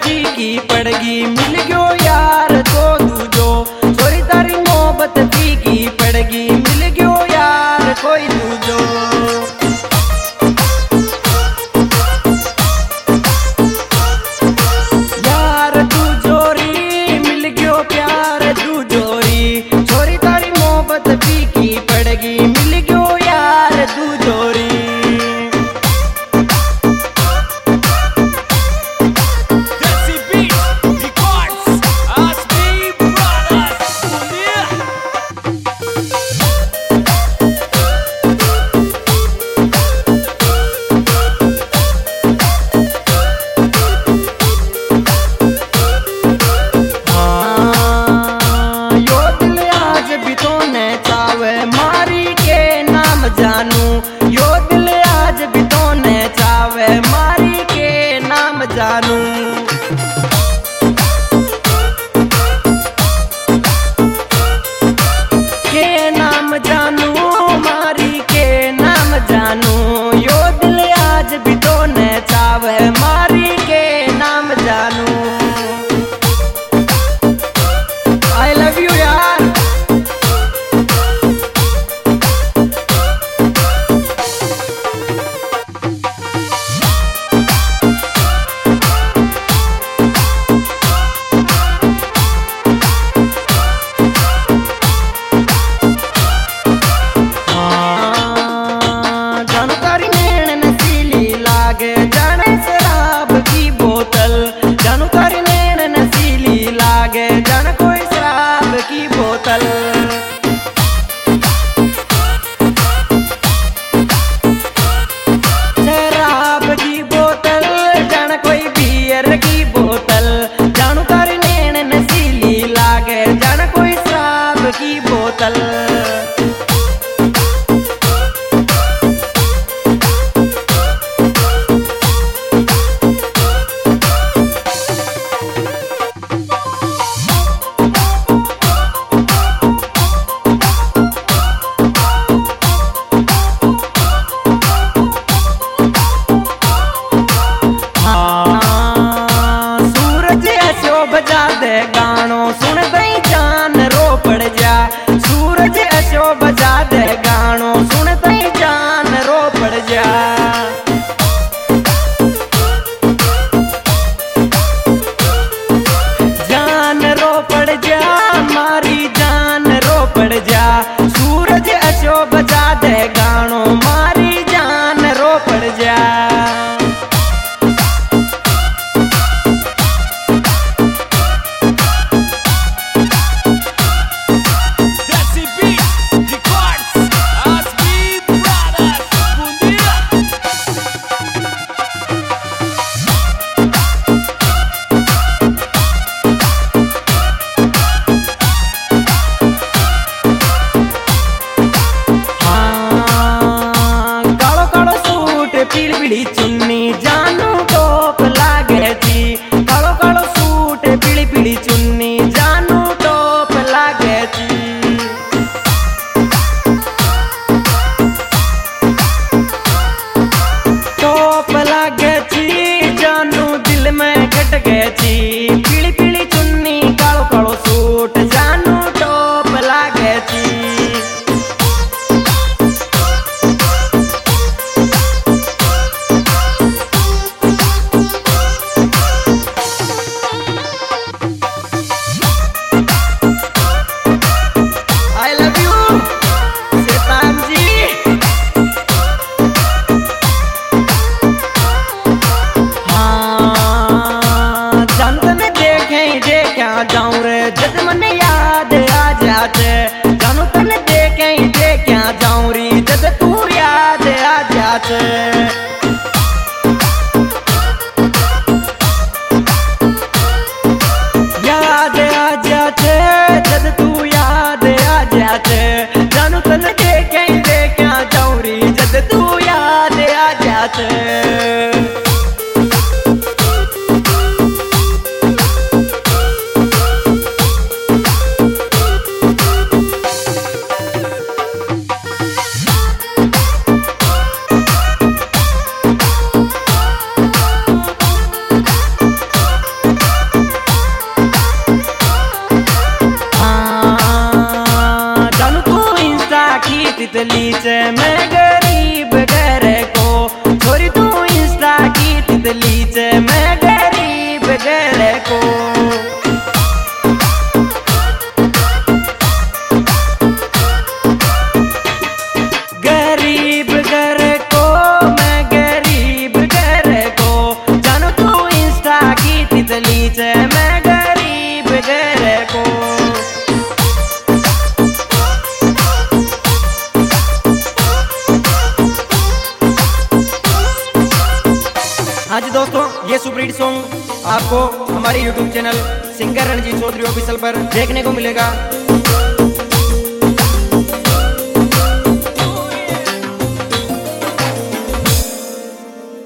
फीकी पड़गी मिल गयो यार तो दूजो छोरी तारी मोहब्बत फीकी पड़गी मिल गयो यार कोई दूजो। यार तू जोरी मिल गयो प्यार तू जोरी छोरी तारी मोहब्बत फीकी पड़गी मिल गयो यार तू जोरी। जानू यो दिल आज भी तो ने चावे मारी के नाम जानू। के नाम जानू मारी के नाम जानू यो दिल आज भी तो ने चावे मारी के नाम जानू। आई लव यू यार। जान कोई शराब की बोतल शराब की बोतल जान कोई बियर की बोतल जानू तारी नैन नशीली लागे जान कोई शराब की बोतल। बजा दे गानो सुन दई जान रो पड़ जा सूरज ऐसो बजा दे गानो सुन दई जान रो पड़ जा। जान रो पड़ जा मारी जान रो पड़ जा सूरज ऐसो बजा दे गानो मारी जान रो पड़ जा। पीली चुन्नी जानू टोप लागे थी कालो कालो सूट पीली पीली चुन्नी जानू टोप लागे थी। टोप लागे थी जानू दिल में घट गए थी पीली पीली चुन्नी कालो कालो सूट जानू टोप लागे थी। जाऊं रे जद मन याद आ जाते जानू तने देखे क्या जाऊं री जद तू याद आ जाते। याद आ जाते जद तू याद आ जाते जानू तने देखे क्या जाऊं री जद तू याद आ जाते। हाँ जी दोस्तों, ये सुपर हिट सॉन्ग आपको हमारे YouTube channel singer Ranjeet Chaudhary official पर देखने को मिलेगा।